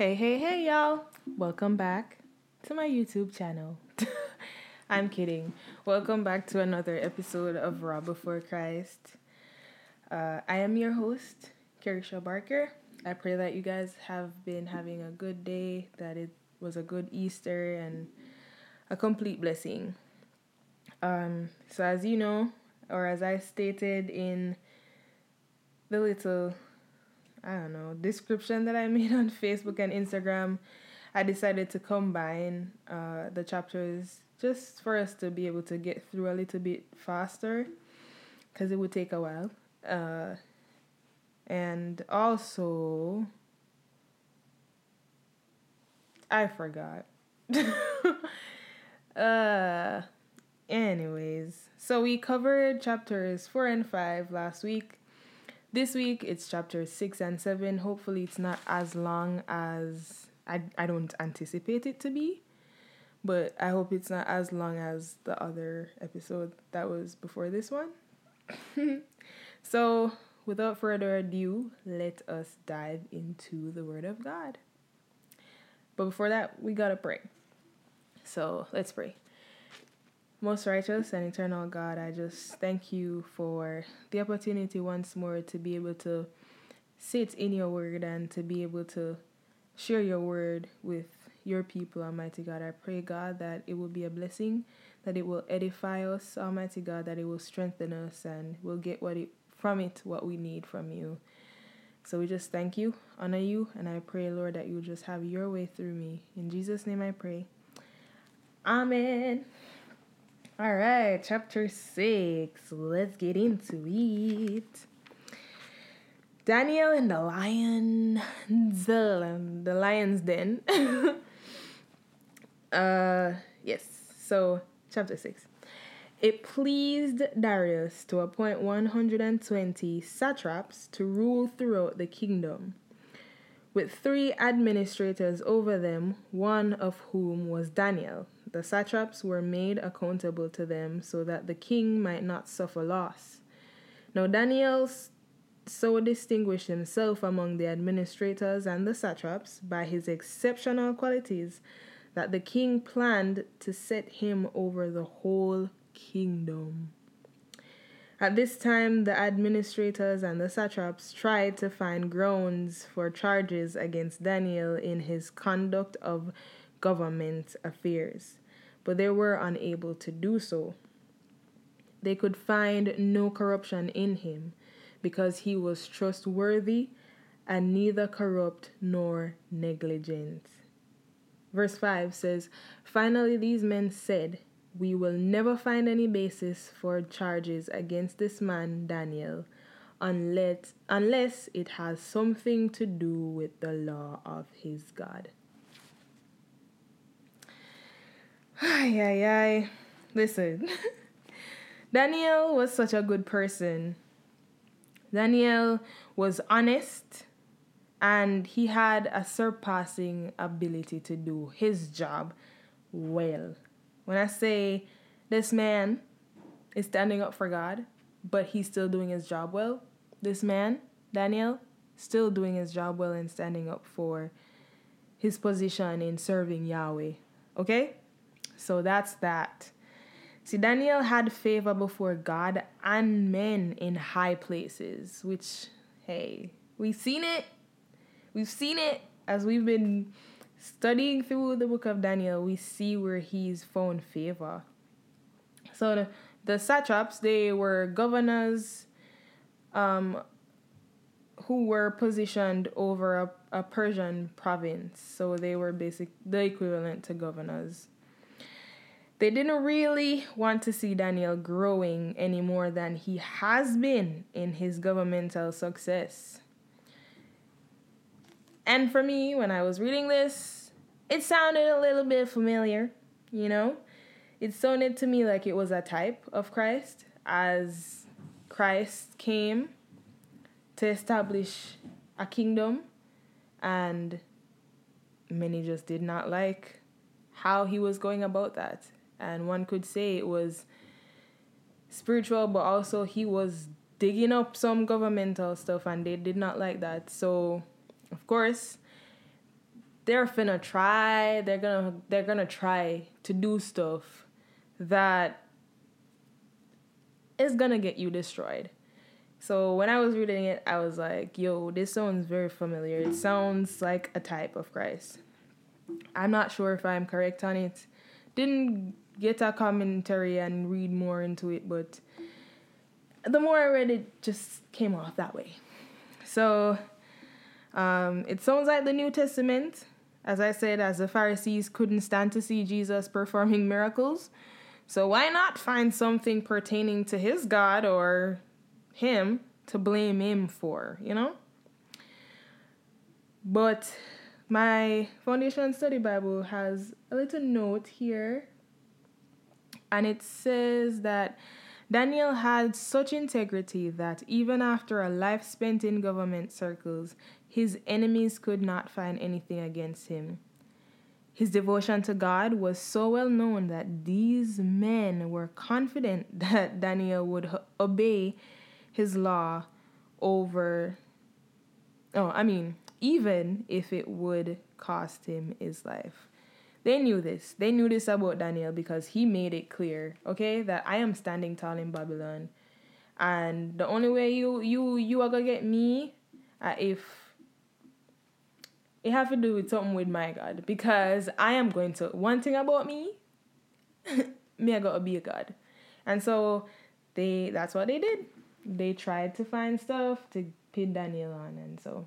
Hey, y'all. Welcome back to my YouTube channel. I'm kidding. Welcome back to another episode of Raw Before Christ. I am your host, Kerisha Barker. I pray that you guys have been having a good day, that it was a good Easter and a complete blessing. So as you know, or as I stated in the little description that I made on Facebook and Instagram, I decided to combine the chapters just for us to be able to get through a little bit faster because it would take a while. And also, I forgot. uh, Anyways, so we covered chapters 4 and 5 last week. This week it's chapters 6 and 7. Hopefully it's not as long as I don't anticipate it to be, but I hope it's not as long as the other episode that was before this one. So without further ado, let us dive into the Word of God. But before that, we gotta pray. So let's pray. Most righteous and eternal God, I just thank you for the opportunity once more to be able to sit in your word and to be able to share your word with your people, Almighty God. I pray, God, that it will be a blessing, that it will edify us, Almighty God, that it will strengthen us and we'll get what we need from you. So we just thank you, honor you, and I pray, Lord, that you will just have your way through me. In Jesus' name I pray. Amen. All right, chapter 6. Let's get into it. Daniel in the lion's den. Yes. So, chapter 6. It pleased Darius to appoint 120 satraps to rule throughout the kingdom, with 3 administrators over them, one of whom was Daniel. The satraps were made accountable to them so that the king might not suffer loss. Now Daniel so distinguished himself among the administrators and the satraps by his exceptional qualities that the king planned to set him over the whole kingdom. At this time, the administrators and the satraps tried to find grounds for charges against Daniel in his conduct of government affairs, but they were unable to do so. They could find no corruption in him because he was trustworthy and neither corrupt nor negligent. Verse 5 says, "Finally, these men said, 'We will never find any basis for charges against this man Daniel unless it has something to do with the law of his God.'" Ay. Listen, Daniel was such a good person. Daniel was honest and he had a surpassing ability to do his job well. When I say this man is standing up for God, but he's still doing his job well, this man, Daniel, still doing his job well and standing up for his position in serving Yahweh. Okay? So that's that. See, Daniel had favor before God and men in high places, which, hey, we've seen it. We've seen it as we've been studying through the book of Daniel. We see where he's found favor. So the satraps, they were governors who were positioned over a Persian province. So they were the equivalent to governors. They didn't really want to see Daniel growing any more than he has been in his governmental success. And for me, when I was reading this, it sounded a little bit familiar, you know? It sounded to me like it was a type of Christ, as Christ came to establish a kingdom, and many just did not like how he was going about that. And one could say it was spiritual, but also he was digging up some governmental stuff and they did not like that. So, of course, they're finna try. They're gonna try to do stuff that is gonna get you destroyed. So when I was reading it, I was like, yo, this sounds very familiar. It sounds like a type of Christ. I'm not sure if I'm correct on it. Didn't get a commentary and read more into it, but the more I read it, just came off that way. So it sounds like the New Testament. As I said, as the Pharisees couldn't stand to see Jesus performing miracles. So why not find something pertaining to his God or him to blame him for, you know? But my Foundation Study Bible has a little note here, and it says that Daniel had such integrity that even after a life spent in government circles, his enemies could not find anything against him. His devotion to God was so well known that these men were confident that Daniel would obey his law even if it would cost him his life. They knew this. They knew this about Daniel because he made it clear, okay, that I am standing tall in Babylon. And the only way you are gonna get me if it have to do with something with my God. Because I am going to, one thing about me, me I gotta be a God. And so that's what they did. They tried to find stuff to pin Daniel on, and so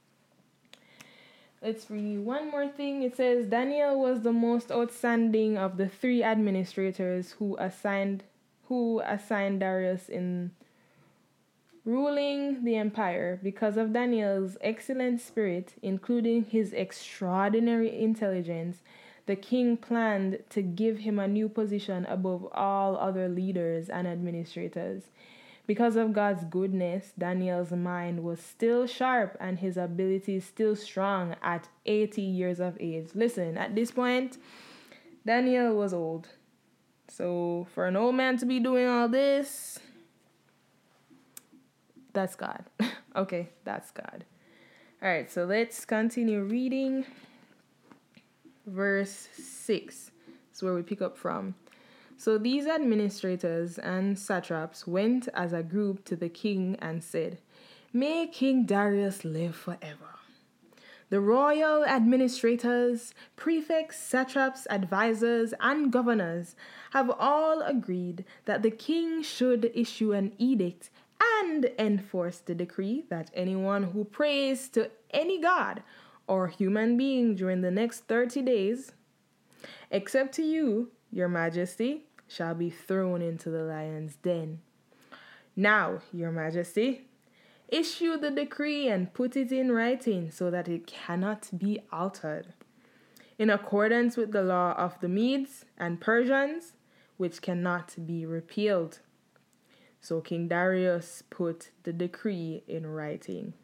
let's read one more thing. It says Daniel was the most outstanding of the three administrators who assigned Darius in ruling the empire. Because of Daniel's excellent spirit, including his extraordinary intelligence, the king planned to give him a new position above all other leaders and administrators. Because of God's goodness, Daniel's mind was still sharp and his abilities still strong at 80 years of age. Listen, at this point, Daniel was old. So for an old man to be doing all this, that's God. Okay, that's God. All right, so let's continue reading. Verse 6 is where we pick up from. So these administrators and satraps went as a group to the king and said, "May King Darius live forever. The royal administrators, prefects, satraps, advisors, and governors have all agreed that the king should issue an edict and enforce the decree that anyone who prays to any god or human being during the next 30 days, except to you, your majesty, shall be thrown into the lion's den. Now, your majesty, issue the decree and put it in writing so that it cannot be altered, in accordance with the law of the Medes and Persians, which cannot be repealed." So King Darius put the decree in writing.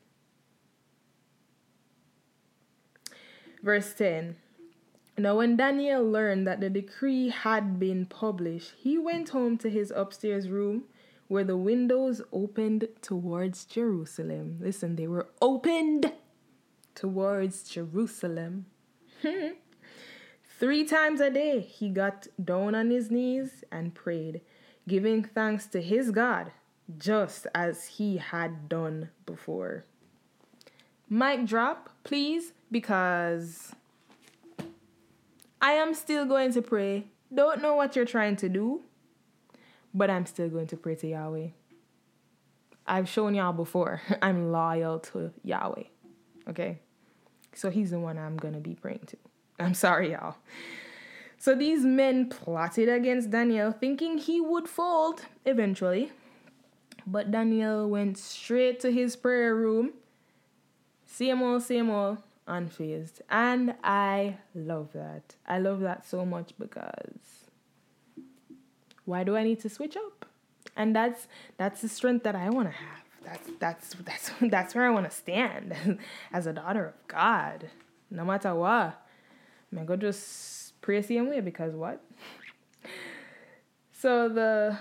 Verse 10. Now when Daniel learned that the decree had been published, he went home to his upstairs room where the windows opened towards Jerusalem. Listen, they were opened towards Jerusalem. 3 times a day he got down on his knees and prayed, giving thanks to his God, just as he had done before. Mic drop, please, because I am still going to pray. Don't know what you're trying to do, but I'm still going to pray to Yahweh. I've shown y'all before. I'm loyal to Yahweh. Okay? So he's the one I'm going to be praying to. I'm sorry, y'all. So these men plotted against Daniel, thinking he would fold eventually. But Daniel went straight to his prayer room. Same old, unfazed. And I love that. I love that so much because why do I need to switch up? And that's the strength that I want to have. That's where I want to stand as a daughter of God. No matter what, I'm gonna just pray the same way because what? So the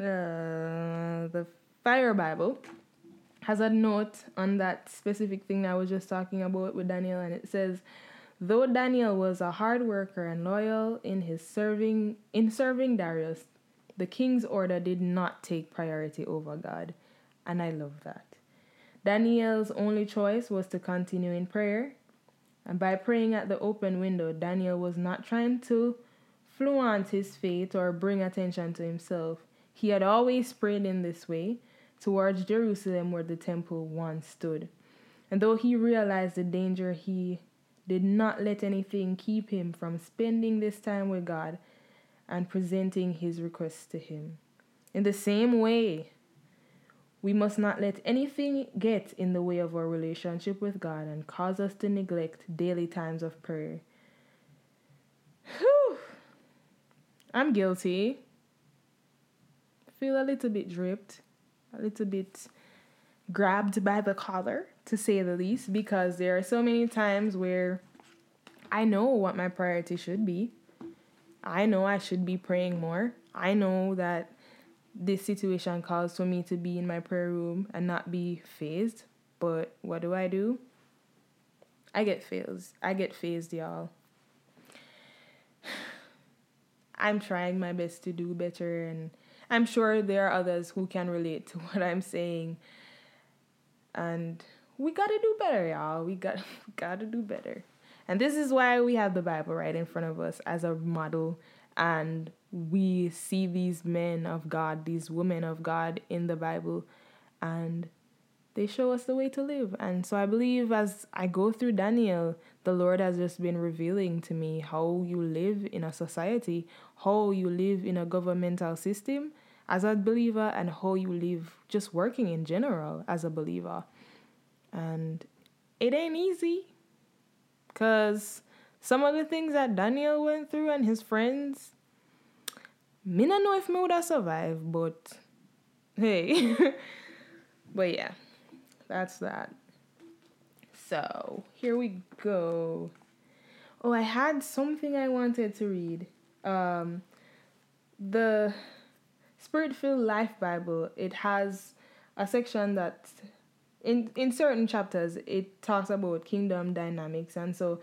Fire Bible has a note on that specific thing that I was just talking about with Daniel, and it says, Though Daniel was a hard worker and loyal in serving Darius, the king's order did not take priority over God, and I love that. Daniel's only choice was to continue in prayer, and by praying at the open window, Daniel was not trying to flaunt his faith or bring attention to himself. He had always prayed in this way towards Jerusalem where the temple once stood. And though he realized the danger, he did not let anything keep him from spending this time with God and presenting his requests to him. In the same way, we must not let anything get in the way of our relationship with God and cause us to neglect daily times of prayer. Whew. I'm guilty. Feel a little bit dripped, a little bit grabbed by the collar, to say the least, because there are so many times where I know what my priority should be. I know I should be praying more. I know that this situation calls for me to be in my prayer room and not be phased. But what do? I get phased, y'all. I'm trying my best to do better, and I'm sure there are others who can relate to what I'm saying. And we gotta do better, y'all. We gotta do better. And this is why we have the Bible right in front of us as a model, and we see these men of God, these women of God in the Bible, and they show us the way to live. And so I believe as I go through Daniel, the Lord has just been revealing to me how you live in a society, how you live in a governmental system as a believer, and how you live just working in general as a believer. And it ain't easy, because some of the things that Daniel went through and his friends, me not know if me would have survived, but hey. But yeah, that's that. So, here we go. Oh, I had something I wanted to read. The Spirit-Filled Life Bible, it has a section that in certain chapters it talks about kingdom dynamics, and so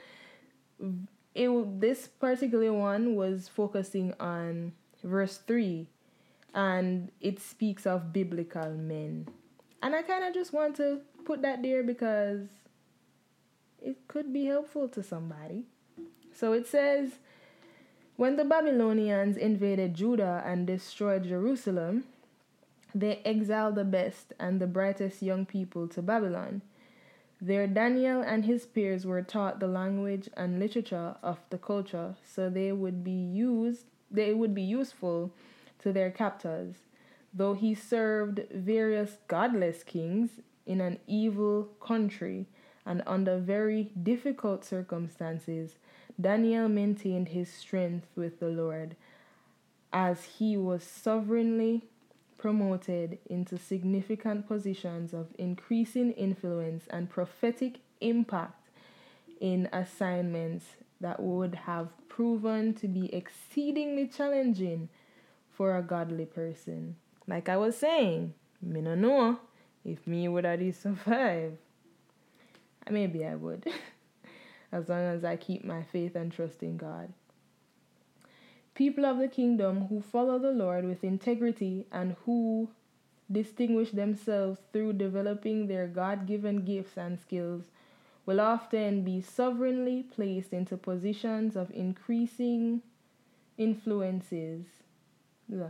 this particular one was focusing on verse 3, and it speaks of biblical men. And I kind of just want to put that there because it could be helpful to somebody. So it says, when the Babylonians invaded Judah and destroyed Jerusalem, they exiled the best and the brightest young people to Babylon. There Daniel and his peers were taught the language and literature of the culture, so they would be useful to their captors. Though he served various godless kings in an evil country and under very difficult circumstances, Daniel maintained his strength with the Lord as he was sovereignly promoted into significant positions of increasing influence and prophetic impact in assignments that would have proven to be exceedingly challenging for a godly person. Like I was saying, me no know if me would have survived. Maybe I would, as long as I keep my faith and trust in God. People of the kingdom who follow the Lord with integrity and who distinguish themselves through developing their God-given gifts and skills will often be sovereignly placed into positions of increasing influence in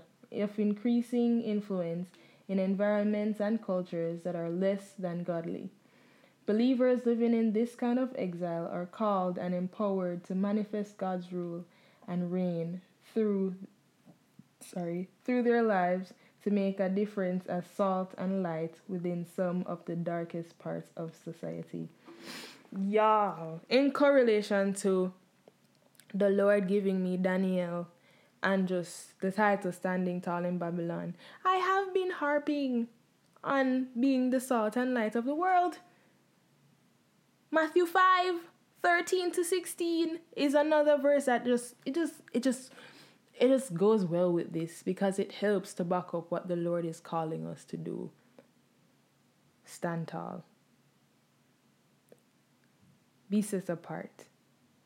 environments and cultures that are less than godly. Believers living in this kind of exile are called and empowered to manifest God's rule and reign through their lives to make a difference as salt and light within some of the darkest parts of society. Yeah, in correlation to the Lord giving me Daniel and just the title Standing Tall in Babylon, I have been harping on being the salt and light of the world. Matthew 5:13-16 is another verse that just goes well with this because it helps to back up what the Lord is calling us to do. Stand tall. Be set apart.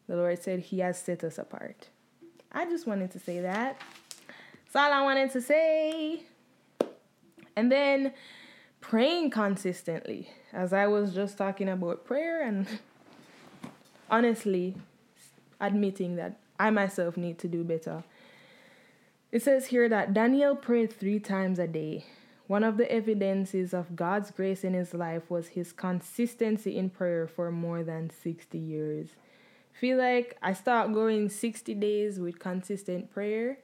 The Lord said he has set us apart. I just wanted to say that. That's all I wanted to say. And then praying consistently. As I was just talking about prayer and honestly admitting that I myself need to do better. It says here that Daniel prayed 3 times a day. One of the evidences of God's grace in his life was his consistency in prayer for more than 60 years. Feel like I start going 60 days with consistent prayer,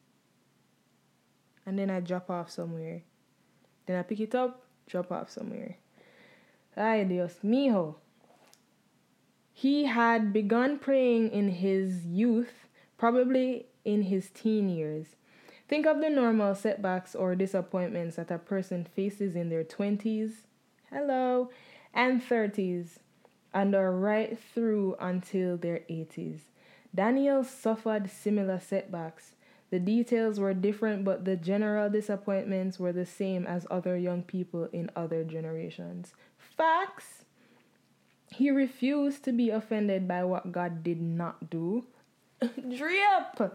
and then I drop off somewhere. Then I pick it up, drop off somewhere. Ay, Dios mío. He had begun praying in his youth, probably in his teen years. Think of the normal setbacks or disappointments that a person faces in their 20s, and 30s, and are right through until their 80s. Daniel suffered similar setbacks. The details were different, but the general disappointments were the same as other young people in other generations. Facts. He refused to be offended by what God did not do. Drip!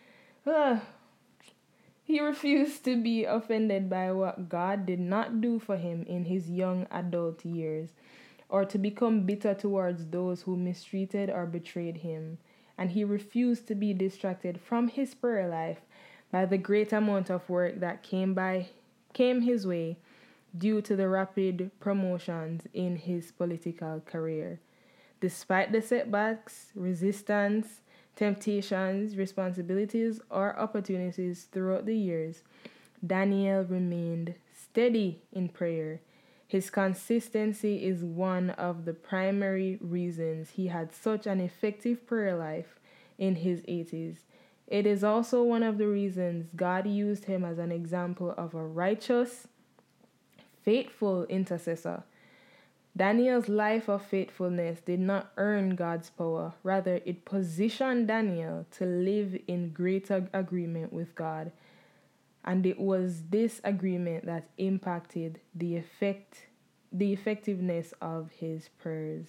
He refused to be offended by what God did not do for him in his young adult years, or to become bitter towards those who mistreated or betrayed him. And he refused to be distracted from his prayer life by the great amount of work that came his way due to the rapid promotions in his political career. Despite the setbacks, resistance, temptations, responsibilities, or opportunities throughout the years, Daniel remained steady in prayer. His consistency is one of the primary reasons he had such an effective prayer life in his 80s. It is also one of the reasons God used him as an example of a righteous, faithful intercessor. Daniel's life of faithfulness did not earn God's power. Rather, it positioned Daniel to live in greater agreement with God. And it was this agreement that impacted the effectiveness of his prayers.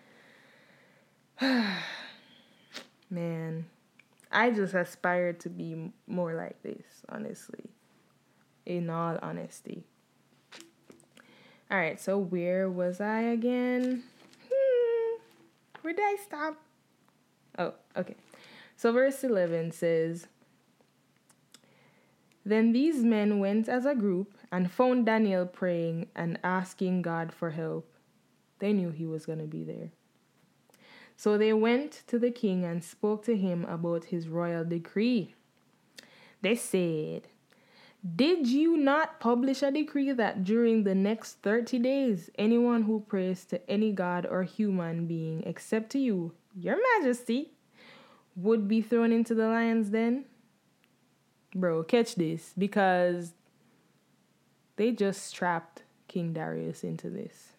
Man, I just aspire to be more like this, honestly. In all honesty. Alright, so where was I again? Where did I stop? Oh, okay. So verse 11 says, Then these men went as a group and found Daniel praying and asking God for help. They knew he was going to be there. So they went to the king and spoke to him about his royal decree. They said, Did you not publish a decree that during the next 30 days, anyone who prays to any god or human being except to you, your majesty, would be thrown into the lion's den? Bro, catch this, because they just trapped King Darius into this.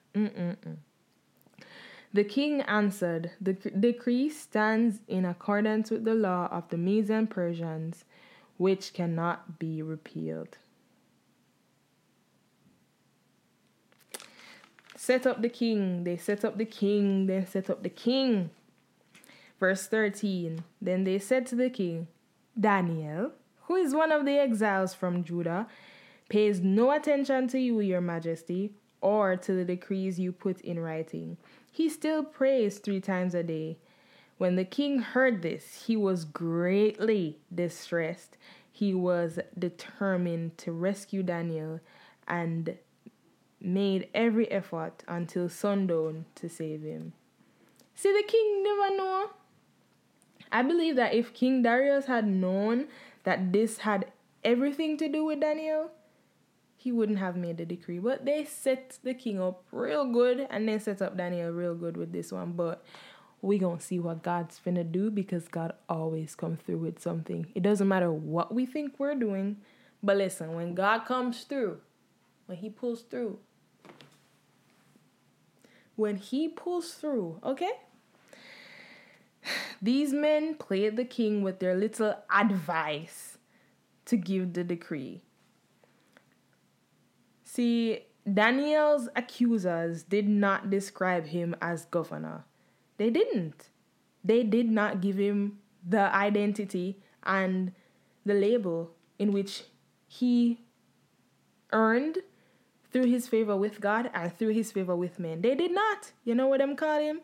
The king answered, The decree stands in accordance with the law of the Medes and Persians, which cannot be repealed. Set up the king. They set up the king, then set up the king. Verse 13. Then they said to the king, Daniel, who is one of the exiles from Judah, pays no attention to you, your majesty, or to the decrees you put in writing. He still prays 3 times a day. When the king heard this, he was greatly distressed. He was determined to rescue Daniel and made every effort until sundown to save him. See, the king never know. I believe that if King Darius had known that this had everything to do with Daniel, he wouldn't have made the decree. But they set the king up real good, and they set up Daniel real good with this one. But we gonna see what God's finna do, because God always come through with something. It doesn't matter what we think we're doing, but listen, when God comes through, when he pulls through, okay? These men played the king with their little advice to give the decree. See, Daniel's accusers did not describe him as governor. They didn't. They did not give him the identity and the label in which he earned through his favor with God and through his favor with men. They did not. You know what them call him?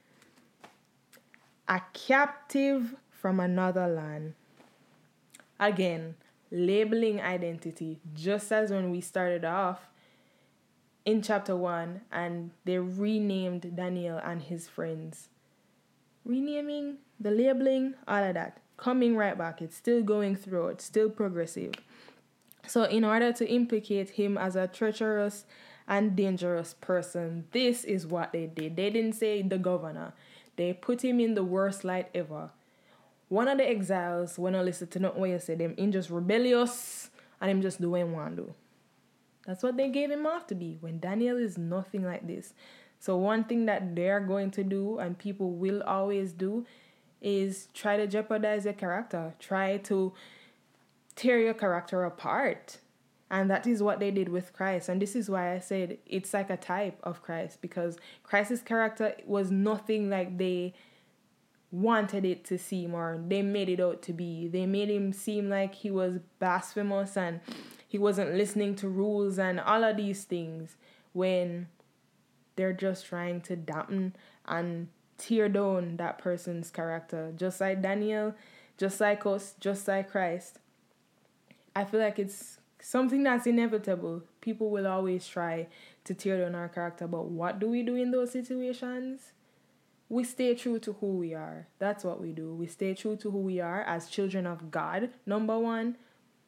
A captive from another land. Again, labeling identity, just as when we started off in chapter 1 and they renamed Daniel and his friends. Renaming, the labeling, all of that. Coming right back. It's still going through. It's still progressive. So in order to implicate him as a treacherous and dangerous person, this is what they did. They didn't say the governor. They put him in the worst light ever. One of the exiles, when I listen to nothing what you say, them in just rebellious and him just doing what he do. That's what they gave him off to be, when Daniel is nothing like this. So one thing that they're going to do, and people will always do, is try to jeopardize your character. Try to tear your character apart. And that is what they did with Christ. And this is why I said it's like a type of Christ, because Christ's character was nothing like they wanted it to seem, or they made it out to be. They made him seem like he was blasphemous and he wasn't listening to rules and all of these things, when they're just trying to dampen and tear down that person's character. Just like Daniel, just like us, just like Christ. I feel like it's something that's inevitable. People will always try to tear down our character, but what do we do in those situations? We stay true to who we are. That's what we do. We stay true to who we are as children of God, number one,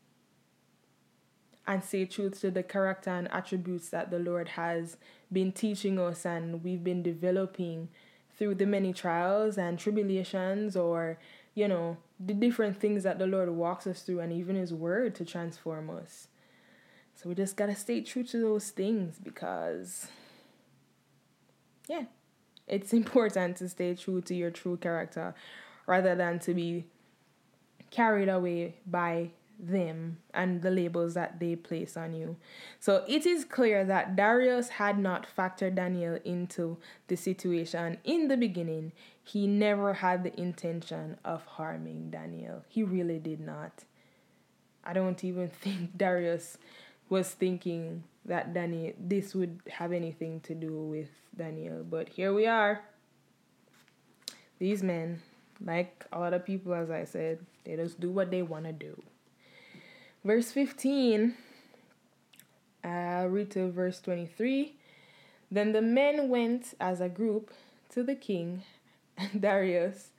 and stay true to the character and attributes that the Lord has been teaching us and we've been developing through the many trials and tribulations, or, the different things that the Lord walks us through, and even his word to transform us. So we just got to stay true to those things, because, it's important to stay true to your true character rather than to be carried away by them and the labels that they place on you. So it is clear that Darius had not factored Daniel into the situation in the beginning. He never had the intention of harming Daniel. He really did not. I don't even think Darius was thinking that this would have anything to do with Daniel. But here we are. These men, like a lot of people, as I said, they just do what they want to do. Verse 15, I'll read to verse 23. Then the men went as a group to the king and Darius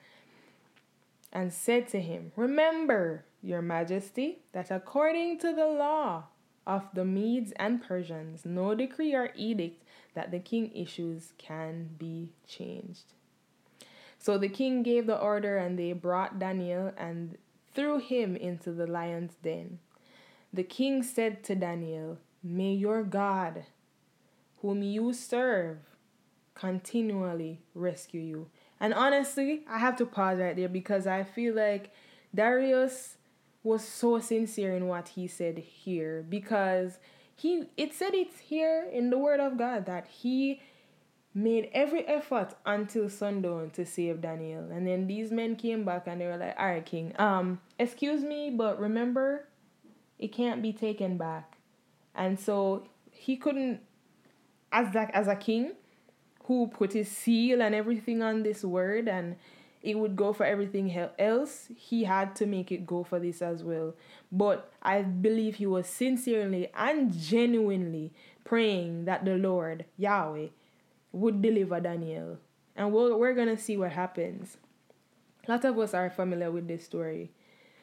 and said to him, "Remember, your majesty, that according to the law of the Medes and Persians, no decree or edict that the king issues can be changed." So the king gave the order, and they brought Daniel and threw him into the lion's den. The king said to Daniel, "May your God, whom you serve, continually rescue you." And honestly, I have to pause right there, because I feel like Darius was so sincere in what he said here, because it said it's here in the word of God that he made every effort until sundown to save Daniel. And then these men came back and they were like, "All right, king, excuse me, but remember, it can't be taken back." And so he couldn't, as a king who put his seal and everything on this word, and it would go for everything else, he had to make it go for this as well. But I believe he was sincerely and genuinely praying that the Lord, Yahweh, would deliver Daniel. And we're going to see what happens. A lot of us are familiar with this story.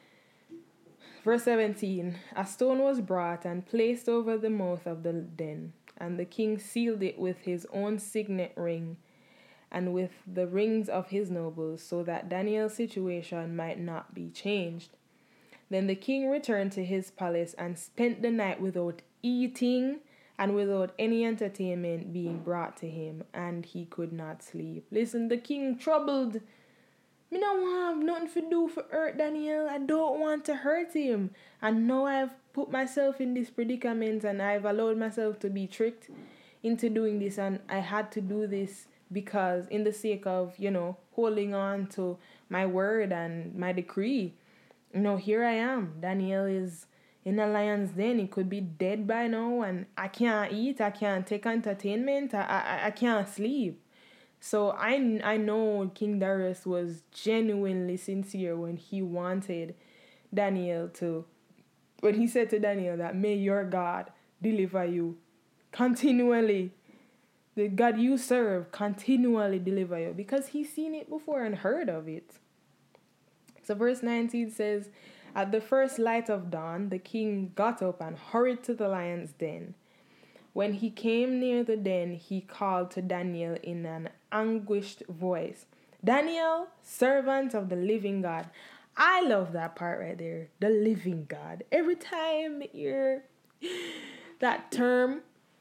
Verse 17, a stone was brought and placed over the mouth of the den, and the king sealed it with his own signet ring and with the rings of his nobles, so that Daniel's situation might not be changed. Then the king returned to his palace and spent the night without eating and without any entertainment being brought to him, and he could not sleep. Listen, the king troubled. "Me don't want nothing to do for hurt Daniel. I don't want to hurt him. And now I've put myself in this predicament, and I've allowed myself to be tricked into doing this, and I had to do this because in the sake of, holding on to my word and my decree, here I am. Daniel is in a lion's den. He could be dead by now, and I can't eat. I can't take entertainment. I can't sleep. So I know King Darius was genuinely sincere when he wanted Daniel to, when he said to Daniel that may your God deliver you continually. The God you serve continually deliver you, because he's seen it before and heard of it. So verse 19 says, at the first light of dawn, the king got up and hurried to the lion's den. When he came near the den, he called to Daniel in an anguished voice, Daniel, servant of the living God. I love that part right there, the living God. Every time you hear that term,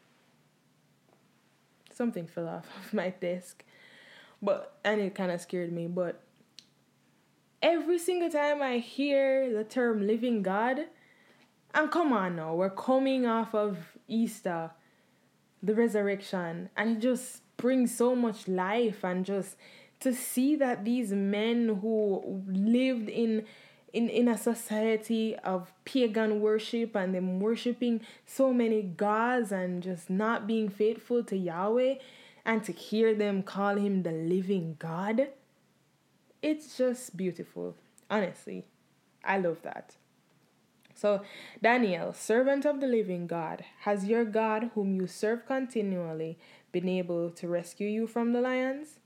something fell off of my desk, and it kind of scared me, but every single time I hear the term living God, and come on now, we're coming off of Easter, the resurrection, and it just brings so much life, and just to see that these men who lived in a society of pagan worship and them worshiping so many gods and just not being faithful to Yahweh, and to hear them call him the living God, it's just beautiful. Honestly, I love that. So, Daniel, servant of the living God, has your God, whom you serve continually, been able to rescue you from the lions?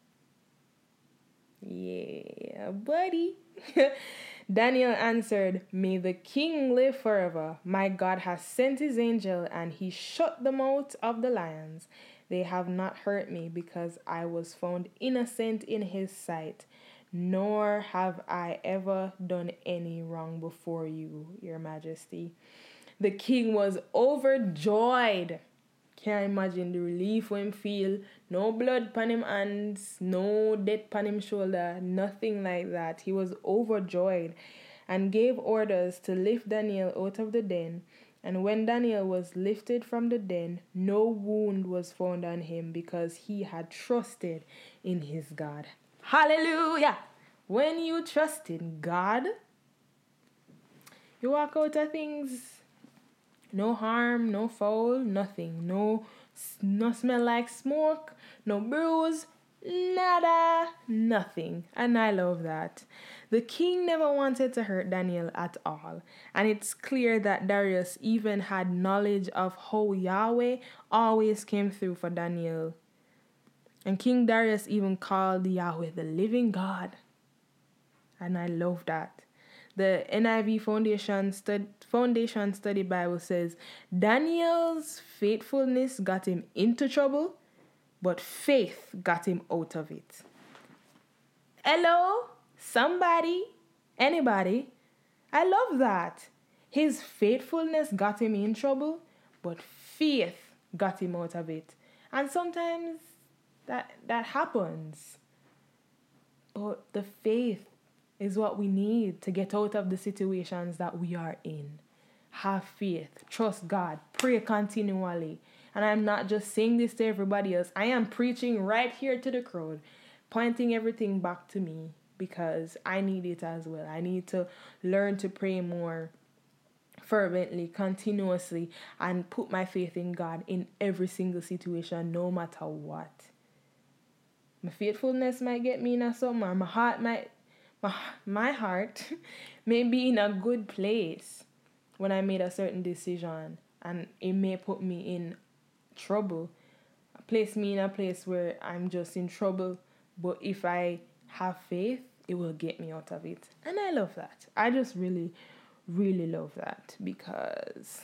Yeah, buddy. Daniel answered, may the king live forever. My God has sent his angel, and he shut the mouth of the lions. They have not hurt me, because I was found innocent in his sight, nor have I ever done any wrong before you, your majesty. The king was overjoyed. Can't imagine the relief when him feel. No blood pan him hands, no death pan him shoulder, nothing like that. He was overjoyed and gave orders to lift Daniel out of the den. And when Daniel was lifted from the den, no wound was found on him, because he had trusted in his God. Hallelujah! When you trust in God, you walk out of things. No harm, no foul, nothing. No smell like smoke, no bruise, nada, nothing. And I love that. The king never wanted to hurt Daniel at all. And it's clear that Darius even had knowledge of how Yahweh always came through for Daniel. And King Darius even called Yahweh the living God. And I love that. The NIV Foundation Study Bible says, Daniel's faithfulness got him into trouble, but faith got him out of it. Hello? Somebody? Anybody? I love that. His faithfulness got him in trouble, but faith got him out of it. And sometimes that happens. But the faith is what we need to get out of the situations that we are in. Have faith, trust God, pray continually. And I'm not just saying this to everybody else. I am preaching right here to the crowd, pointing everything back to me, because I need it as well. I need to learn to pray more fervently, continuously, and put my faith in God in every single situation, no matter what. My faithfulness might get me in something, or my heart may be in a good place when I made a certain decision, and it may put me in trouble, place me in a place where I'm just in trouble. But if I have faith, it will get me out of it. And I love that. I just really, really love that, because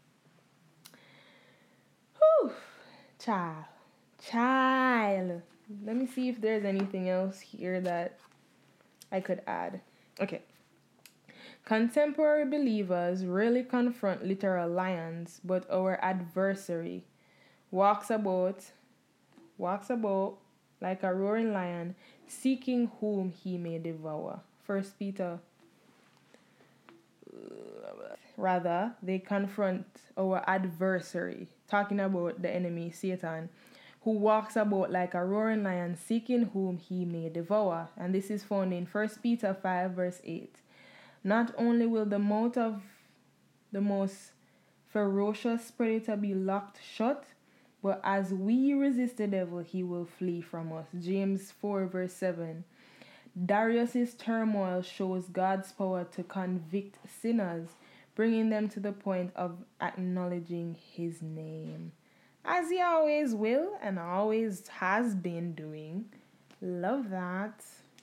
child. Let me see if there's anything else here that I could add. Okay. Contemporary believers rarely confront literal lions, but our adversary walks about like a roaring lion, seeking whom he may devour. 1 Peter. Rather, they confront our adversary, talking about the enemy, Satan, who walks about like a roaring lion, seeking whom he may devour. And this is found in 1 Peter 5, verse 8. Not only will the mouth of the most ferocious predator be locked shut, but as we resist the devil, he will flee from us. James 4, verse 7. Darius's turmoil shows God's power to convict sinners, bringing them to the point of acknowledging his name, as he always will and always has been doing. Love that.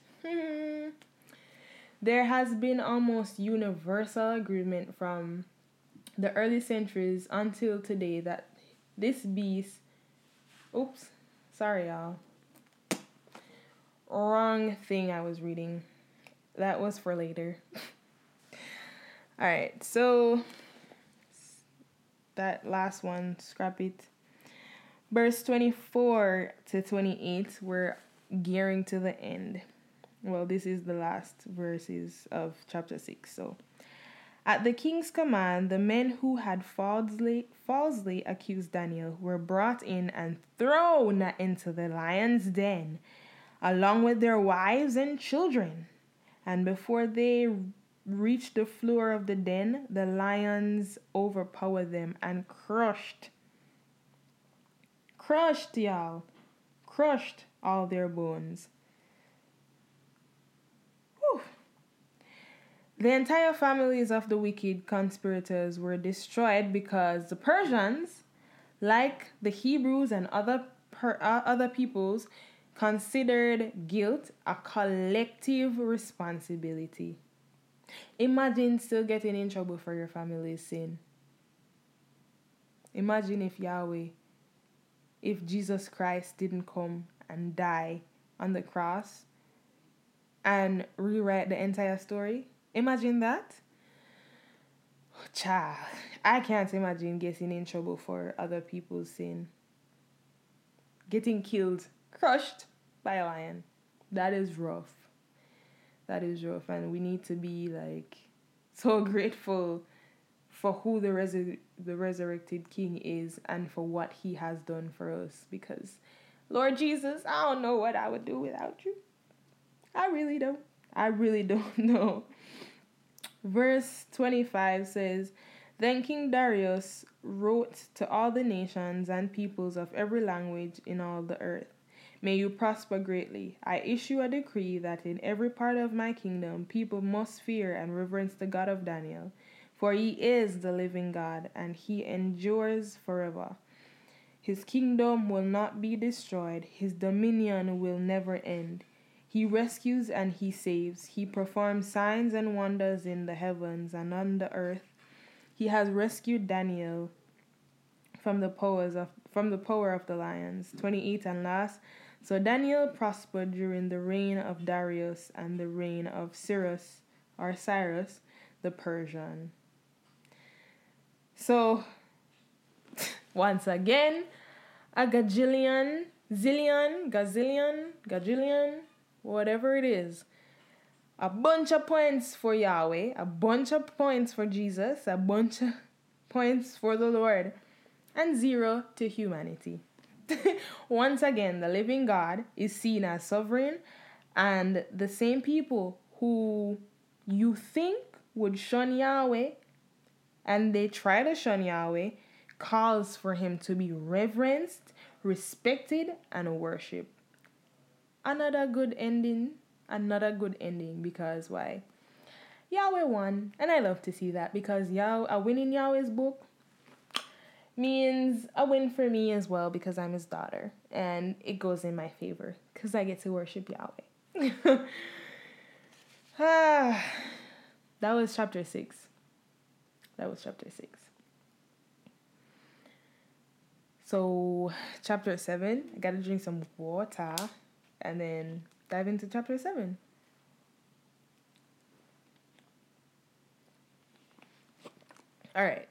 There has been almost universal agreement from the early centuries until today that this beast, oops, sorry y'all, wrong thing I was reading. That was for later. Alright, so that last one, scrap it. Verse 24 to 28, we're gearing to the end. Well, this is the last verses of chapter 6. So, at the king's command, the men who had falsely accused Daniel were brought in and thrown into the lion's den, along with their wives and children. And before they reached the floor of the den, the lions overpowered them and crushed all their bones. Whew. The entire families of the wicked conspirators were destroyed because the Persians, like the Hebrews and other peoples, considered guilt a collective responsibility. Imagine still getting in trouble for your family's sin. Imagine if Jesus Christ didn't come and die on the cross and rewrite the entire story. Imagine that. Child, I can't imagine getting in trouble for other people's sin. Getting killed, crushed by a lion. That is rough. And we need to be like so grateful for who the resurrected King is and for what he has done for us. Because, Lord Jesus, I don't know what I would do without you. I really don't know. Verse 25 says, Then King Darius wrote to all the nations and peoples of every language in all the earth, May you prosper greatly. I issue a decree that in every part of my kingdom people must fear and reverence the God of Daniel, for he is the living God, and he endures forever. His kingdom will not be destroyed. His dominion will never end. He rescues and he saves. He performs signs and wonders in the heavens and on the earth. He has rescued Daniel from the power of the lions. 28 and last. So Daniel prospered during the reign of Darius and the reign of Cyrus the Persian. So, once again, a gajillion, gazillion, whatever it is, a bunch of points for Yahweh, a bunch of points for Jesus, a bunch of points for the Lord, and 0 to humanity. Once again, the living God is seen as sovereign, and the same people who you think would shun Yahweh, and they try to shun Yahweh, calls for him to be reverenced, respected, and worshipped. Another good ending, because why? Yahweh won, and I love to see that, because a win in Yahweh's book means a win for me as well, because I'm his daughter, and it goes in my favor because I get to worship Yahweh. That was chapter 6. So chapter 7, I gotta drink some water and then dive into chapter 7. All right.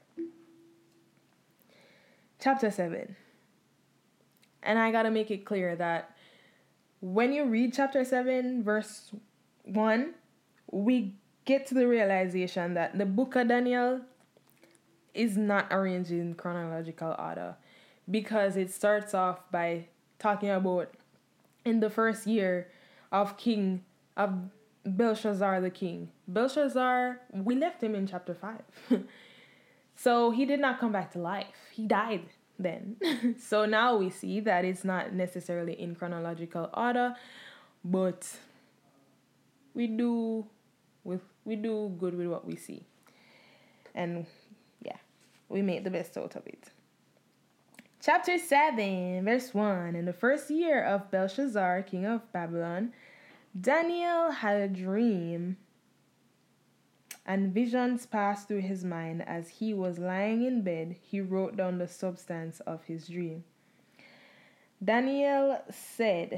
Chapter 7. And I gotta make it clear that when you read chapter 7, verse 1, we get to the realization that the book of Daniel is not arranged in chronological order, because it starts off by talking about in the first year of Belshazzar the king. Belshazzar, we left him in chapter 5. So he did not come back to life. He died then. So now we see that it's not necessarily in chronological order, but we do good with what we see. And yeah, we made the best out of it. Chapter 7, verse 1. In the first year of Belshazzar, king of Babylon, Daniel had a dream, and visions passed through his mind. As he was lying in bed, he wrote down the substance of his dream. Daniel said,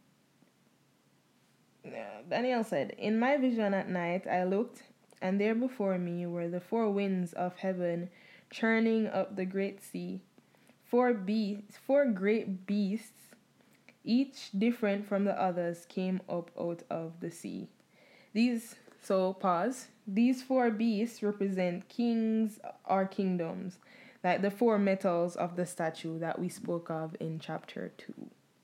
"In my vision at night I looked, and there before me were the four winds of heaven churning up the great sea. Four great beasts, each different from the others, came up out of the sea." These four beasts represent kings or kingdoms, like the four metals of the statue that we spoke of in chapter 2.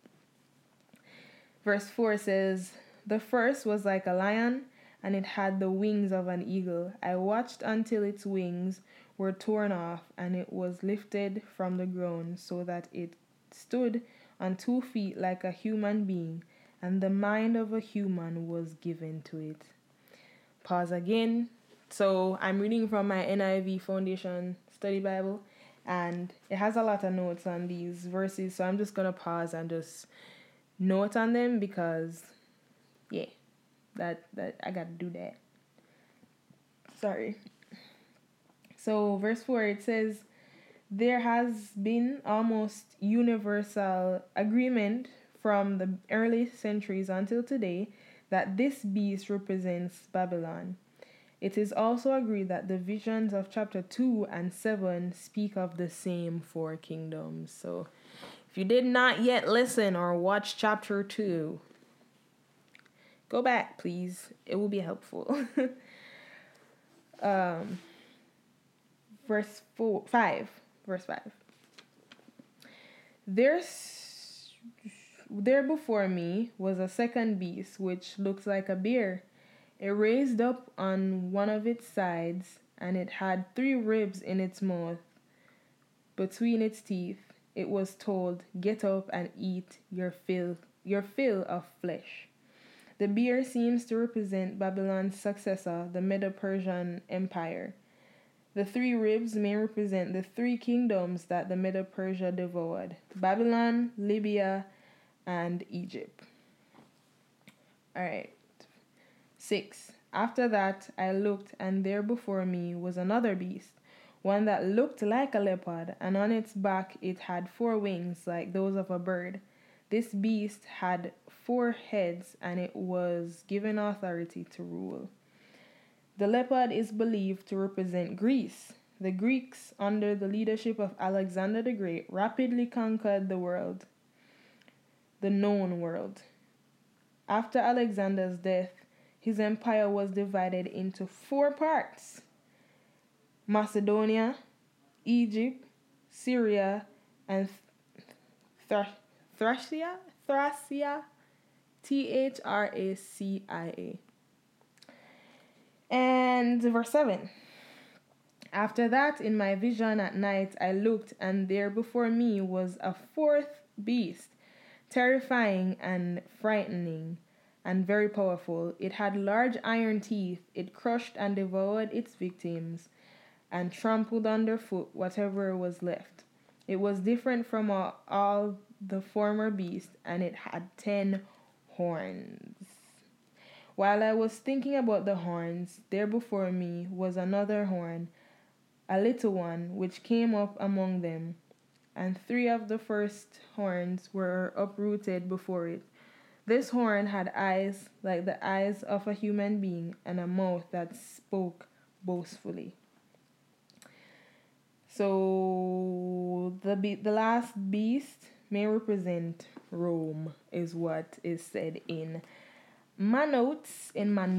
Verse 4 says, "The first was like a lion, and it had the wings of an eagle. I watched until its wings were torn off, and it was lifted from the ground so that it stood on 2 feet like a human being, and the mind of a human was given to it." Pause again. So I'm reading from my NIV Foundation Study Bible, and it has a lot of notes on these verses, so I'm just going to pause and just note on them because, yeah, that I got to do that. Sorry. So verse 4, it says, "There has been almost universal agreement from the early centuries until today that this beast represents Babylon. It is also agreed that the visions of chapter 2 and 7 speak of the same four kingdoms." So if you did not yet listen or watch chapter 2, go back, please. It will be helpful. Verse 5. There before me was a second beast, which looked like a bear. It raised up on one of its sides, and it had 3 ribs in its mouth. Between its teeth, it was told, "Get up and eat your fill of flesh." The bear seems to represent Babylon's successor, the Medo-Persian Empire. The 3 ribs may represent the 3 kingdoms that the Medo-Persia devoured: Babylon, Libya, and Egypt. Alright. 6. After that I looked, and there before me was another beast, one that looked like a leopard, and on its back it had 4 wings like those of a bird. This beast had 4 heads, and it was given authority to rule. The leopard is believed to represent Greece. The Greeks, under the leadership of Alexander the Great, rapidly conquered the world, the known world. After Alexander's death, his empire was divided into 4 parts: Macedonia, Egypt, Syria, and Thracia, Thracia. And verse 7. After that, in my vision at night, I looked, and there before me was a 4th beast, terrifying and frightening and very powerful. It had large iron teeth. It crushed and devoured its victims and trampled underfoot whatever was left. It was different from all the former beasts, and it had 10 horns. While I was thinking about the horns, there before me was another horn, a little one, which came up among them, and 3 of the first horns were uprooted before it. This horn had eyes like the eyes of a human being, and a mouth that spoke boastfully. So the last beast may represent Rome, is what is said in my notes.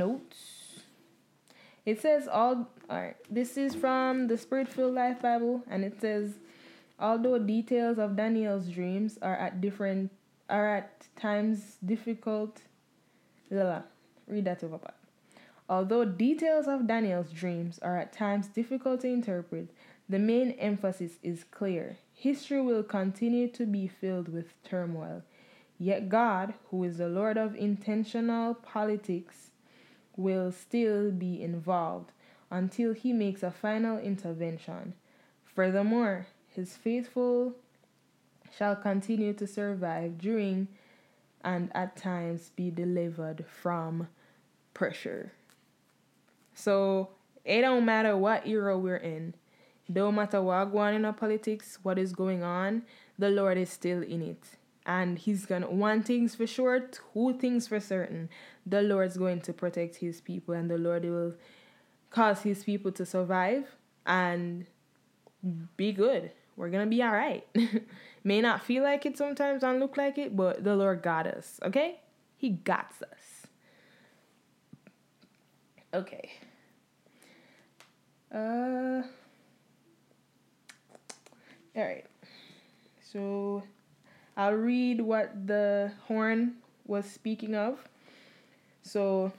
It says this is from the Spirit-Filled Life Bible, and it says, although details of Daniel's dreams are at different are at times difficult. La, read that over part. Although details of Daniel's dreams are at times difficult to interpret, the main emphasis is clear. History will continue to be filled with turmoil. Yet God, who is the Lord of intentional politics, will still be involved until he makes a final intervention. Furthermore, his faithful shall continue to survive during and at times be delivered from pressure. So it don't matter what era we're in. Don't matter what going on in our politics, what is going on, the Lord is still in it. And he's gonna one thing's for sure, two things for certain. The Lord's going to protect his people, and the Lord will cause his people to survive and be good. We're gonna be alright. May not feel like it sometimes and look like it, but the Lord got us, okay? He got us. Okay. Alright. So I'll read what the horn was speaking of. So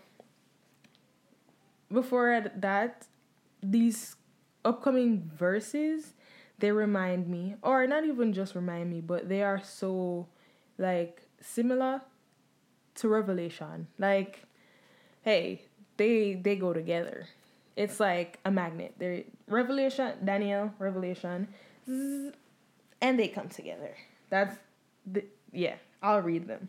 before that, these upcoming verses, they remind me, or not even just remind me, but they are so like similar to Revelation. Like, hey, they go together. It's like a magnet. They're Revelation, Daniel, Revelation, and they come together. Yeah, I'll read them.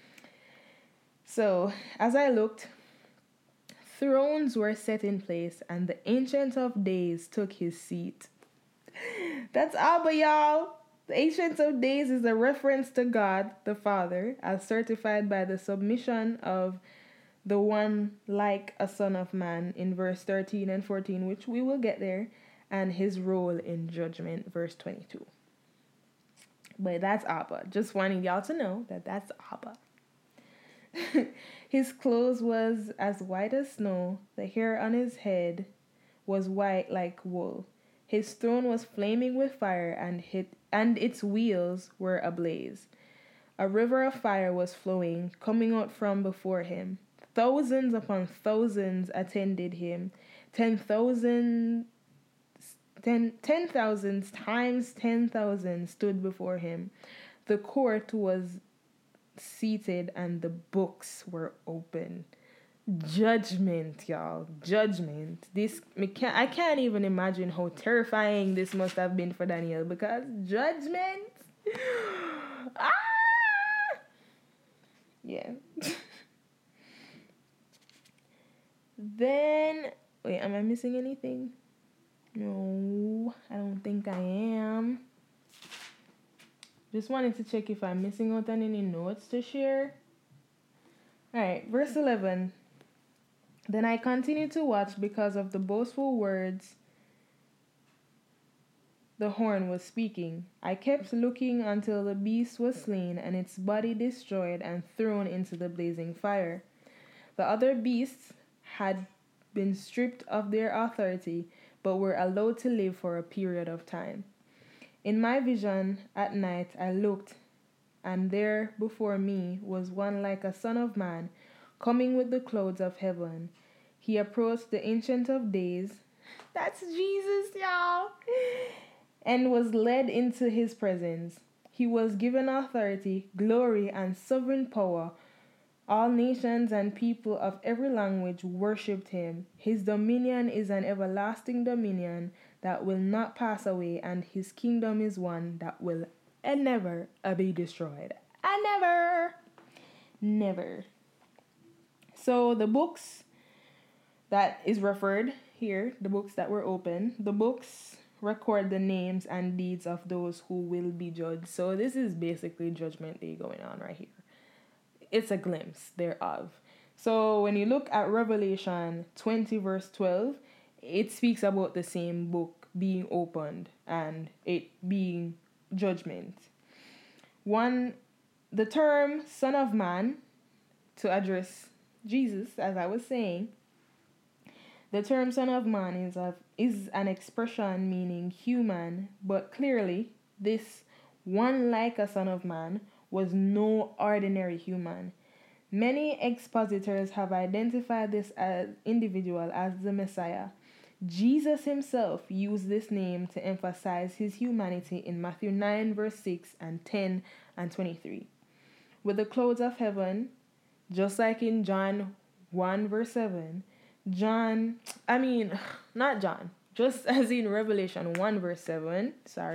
So, as I looked, thrones were set in place, and the Ancient of Days took his seat. That's Abba, y'all. The Ancient of Days is a reference to God, the Father, as certified by the submission of the one like a son of man in verse 13 and 14, which we will get there, and his role in judgment, verse 22. But that's Abba. Just wanting y'all to know that that's Abba. His clothes was as white as snow. The hair on his head was white like wool. His throne was flaming with fire, and its wheels were ablaze. A river of fire was flowing, coming out from before him. Thousands upon thousands attended him. 10,000 times 10,000 stood before him. The court was seated and the books were open. Judgment, y'all. Judgment. I can't even imagine how terrifying this must have been for Daniel, because judgment. Ah! Yeah. Then, wait, am I missing anything? No, I don't think I am. Just wanted to check if I'm missing out on any notes to share. Alright, verse 11. Then I continued to watch because of the boastful words the horn was speaking. I kept looking until the beast was slain and its body destroyed and thrown into the blazing fire. The other beasts had been stripped of their authority, but were allowed to live for a period of time. In my vision at night I looked, and there before me was one like a son of man, coming with the clouds of heaven. He approached the Ancient of Days, that's Jesus, y'all, and was led into his presence. He was given authority, glory, and sovereign power. All nations and people of every language worshipped him. His dominion is an everlasting dominion that will not pass away, and his kingdom is one that will never be destroyed. Never. So the books that is referred here, the books that were open, the books record the names and deeds of those who will be judged. So this is basically Judgment Day going on right here. It's a glimpse thereof. So when you look at Revelation 20 verse 12, it speaks about the same book being opened and it being judgment. The term Son of Man, to address Jesus, as I was saying, the term Son of Man is an expression meaning human, but clearly this one like a Son of Man was no ordinary human. Many expositors have identified this individual as the Messiah. Jesus himself used this name to emphasize his humanity in Matthew 9, verse 6 and 10 and 23. With the clouds of heaven, just like in John 1, verse 7, not John, just as in Revelation 1, verse 7,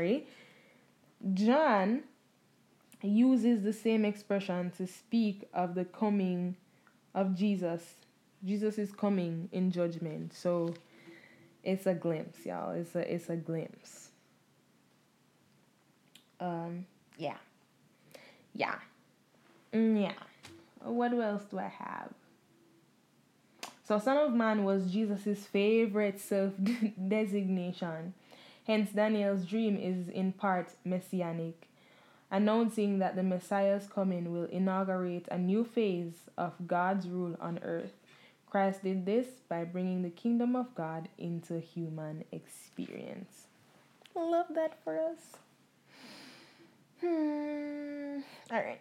John uses the same expression to speak of the coming of Jesus. Jesus is coming in judgment. So it's a glimpse, y'all. It's a glimpse. Yeah. Yeah. Yeah. What else do I have? So Son of Man was Jesus' favorite self-designation. Hence, Daniel's dream is in part messianic, announcing that the Messiah's coming will inaugurate a new phase of God's rule on earth. Christ did this by bringing the kingdom of God into human experience. I love that for us. All right.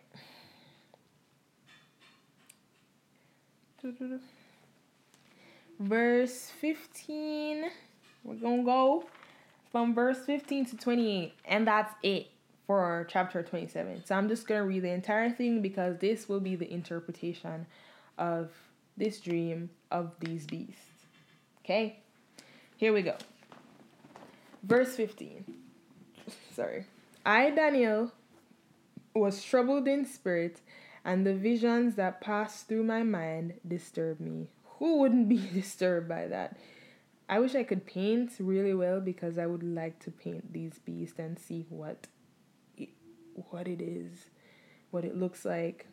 Verse 15. We're going to go from verse 15 to 28. And that's it for chapter 27. So I'm just going to read the entire thing because this will be the interpretation of this dream of these beasts. Okay? Here we go. Verse 15. Sorry. I, Daniel, was troubled in spirit, and the visions that passed through my mind disturbed me. Who wouldn't be disturbed by that? I wish I could paint really well because I would like to paint these beasts and see what it is, what it looks like.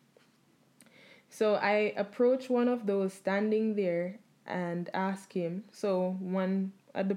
So I approach one of those standing there and ask him. So one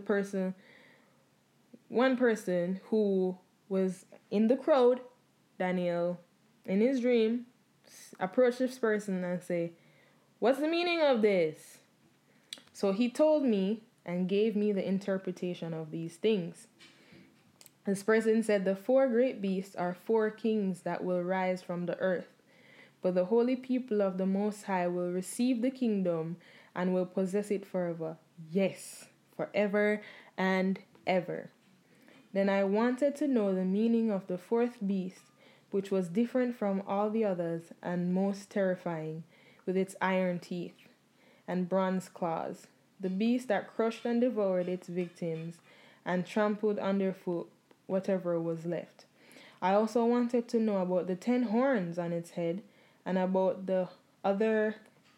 person who was in the crowd, Daniel, in his dream, approached this person and say, "What's the meaning of this?" So he told me and gave me the interpretation of these things. This person said, "The four great beasts are four kings that will rise from the earth. But the holy people of the Most High will receive the kingdom and will possess it forever. Yes, forever and ever." Then I wanted to know the meaning of the fourth beast, which was different from all the others and most terrifying, with its iron teeth and bronze claws. The beast that crushed and devoured its victims and trampled underfoot whatever was left. I also wanted to know about the 10 horns on its head and about the other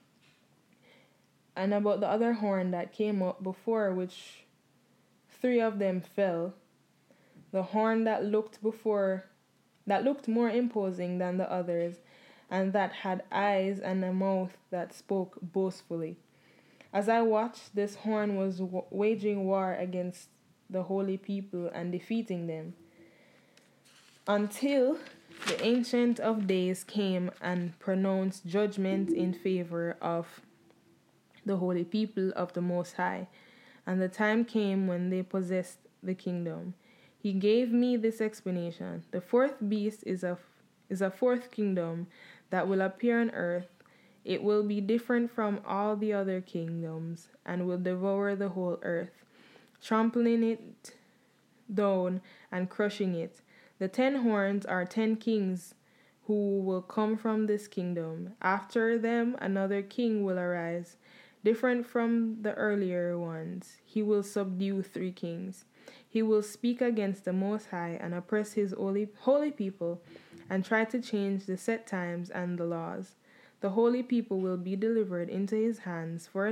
horn that came up before, which 3 of them fell. The horn that looked more imposing than the others, and that had eyes and a mouth that spoke boastfully. As I watched, this horn was waging war against the holy people and defeating them, until the Ancient of Days came and pronounced judgment in favor of the holy people of the Most High, and the time came when they possessed the kingdom. He gave me this explanation. The fourth beast is a fourth kingdom that will appear on earth. It will be different from all the other kingdoms and will devour the whole earth, trampling it down and crushing it. The 10 horns are 10 kings who will come from this kingdom. After them, another king will arise, different from the earlier ones. He will subdue 3 kings. He will speak against the Most High and oppress his holy people and try to change the set times and the laws. The holy people will be delivered into his hands for a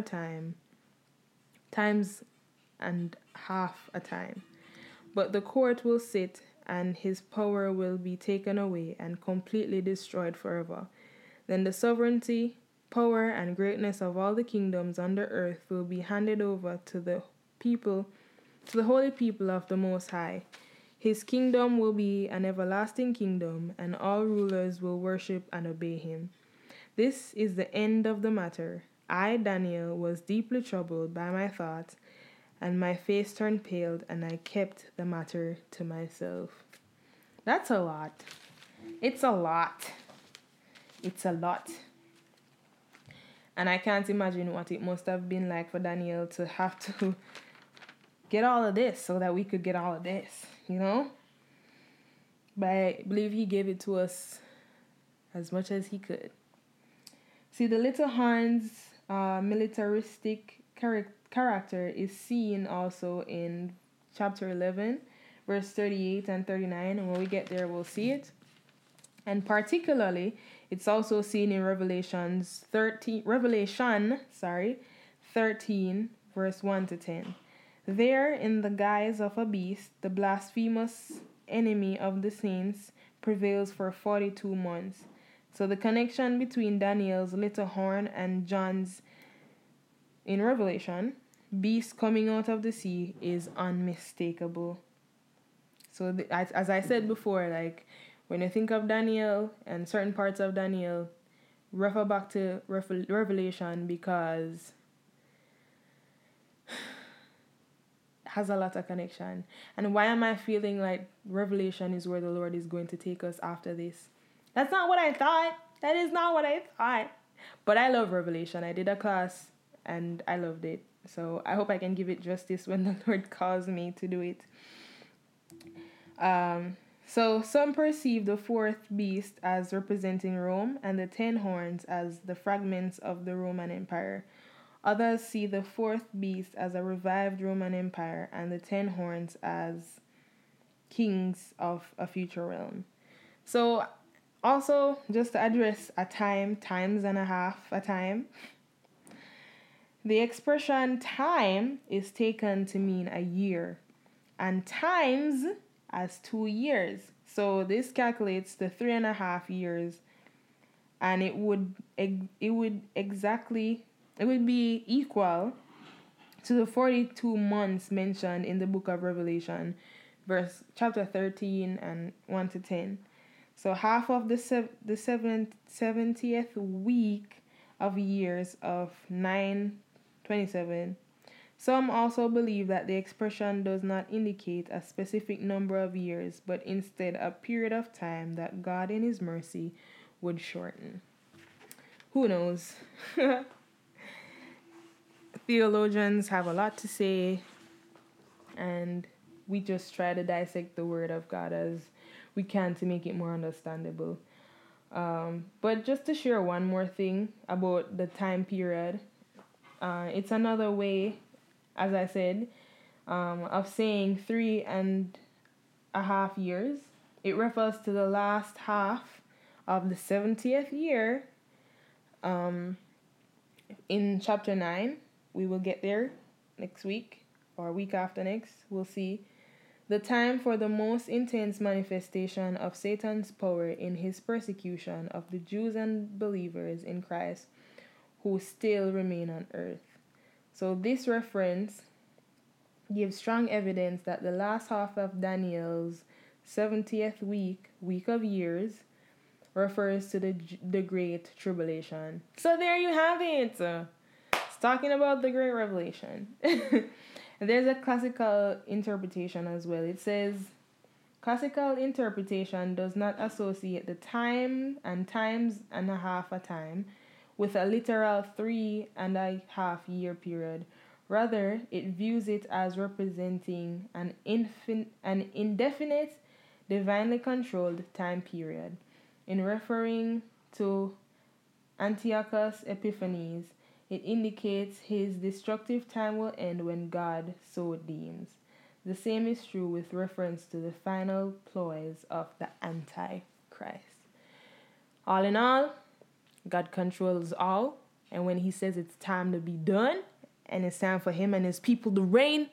times and half a time. But the court will sit, and his power will be taken away and completely destroyed forever. Then the sovereignty, power, and greatness of all the kingdoms under earth will be handed over to the holy people of the Most High. His kingdom will be an everlasting kingdom, and all rulers will worship and obey him. This is the end of the matter. I, Daniel, was deeply troubled by my thoughts, and my face turned pale, and I kept the matter to myself. That's a lot. It's a lot. It's a lot. And I can't imagine what it must have been like for Daniel to have to get all of this so that we could get all of this, you know? But I believe he gave it to us as much as he could. See, the little horn's militaristic character is seen also in chapter 11, verse 38 and 39. And when we get there, we'll see it. And particularly, it's also seen in Revelation 13, verse 1 to 10. There, in the guise of a beast, the blasphemous enemy of the saints prevails for 42 months. So the connection between Daniel's little horn and John's, in Revelation, beast coming out of the sea is unmistakable. So as I said before, like, when you think of Daniel and certain parts of Daniel, refer back to Revelation because it has a lot of connection. And why am I feeling like Revelation is where the Lord is going to take us after this? That's not what I thought. That is not what I thought. But I love Revelation. I did a class and I loved it. So I hope I can give it justice when the Lord calls me to do it. So some perceive the fourth beast as representing Rome and the 10 horns as the fragments of the Roman Empire. Others see the fourth beast as a revived Roman Empire and the 10 horns as kings of a future realm. So also, just to address times and a half a time, the expression time is taken to mean a year and times as 2 years. So this calculates the 3.5 years, and it would be equal to the 42 months mentioned in the book of Revelation, chapter 13 and 1 to 10. So half of the 70th week of years of 927. Some also believe that the expression does not indicate a specific number of years, but instead a period of time that God in His mercy would shorten. Who knows? Theologians have a lot to say, and we just try to dissect the Word of God as we can to make it more understandable. But just to share one more thing about the time period, it's another way, as I said, of saying 3.5 years. It refers to the last half of the 70th year. In chapter 9, we will get there next week or week after next. We'll see the time for the most intense manifestation of Satan's power in his persecution of the Jews and believers in Christ who still remain on earth. So this reference gives strong evidence that the last half of Daniel's 70th week of years, refers to the Great Tribulation. So there you have it. It's talking about the Great Revelation. There's a classical interpretation as well. It says, classical interpretation does not associate the time and times and a half a time with a literal 3.5 year period. Rather, it views it as representing an indefinite, divinely controlled time period. In referring to Antiochus Epiphanes, it indicates his destructive time will end when God so deems. The same is true with reference to the final ploys of the Antichrist. All in all, God controls all, and when He says it's time to be done, and it's time for Him and His people to reign,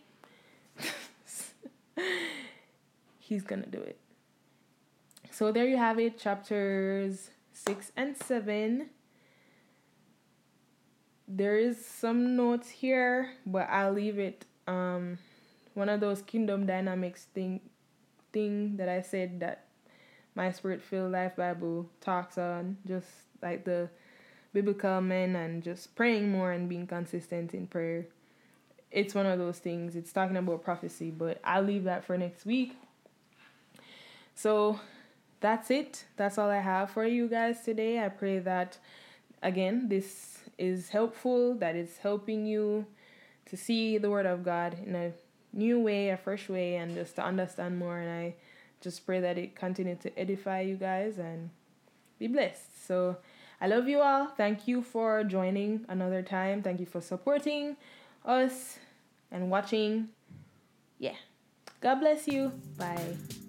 He's gonna do it. So there you have it, chapters 6 and 7. There is some notes here, but I'll leave it. One of those kingdom dynamics thing that I said that my Spirit-filled Life Bible talks on, just like the biblical men and just praying more and being consistent in prayer. It's one of those things. It's talking about prophecy, but I'll leave that for next week. So that's it. That's all I have for you guys today. I pray that, again, this is helpful, that it's helping you to see the Word of God in a new way, a fresh way, and just to understand more. And I just pray that it continue to edify you guys and be blessed. So I love you all. Thank you for joining another time. Thank you for supporting us and watching. Yeah. God bless you. Bye.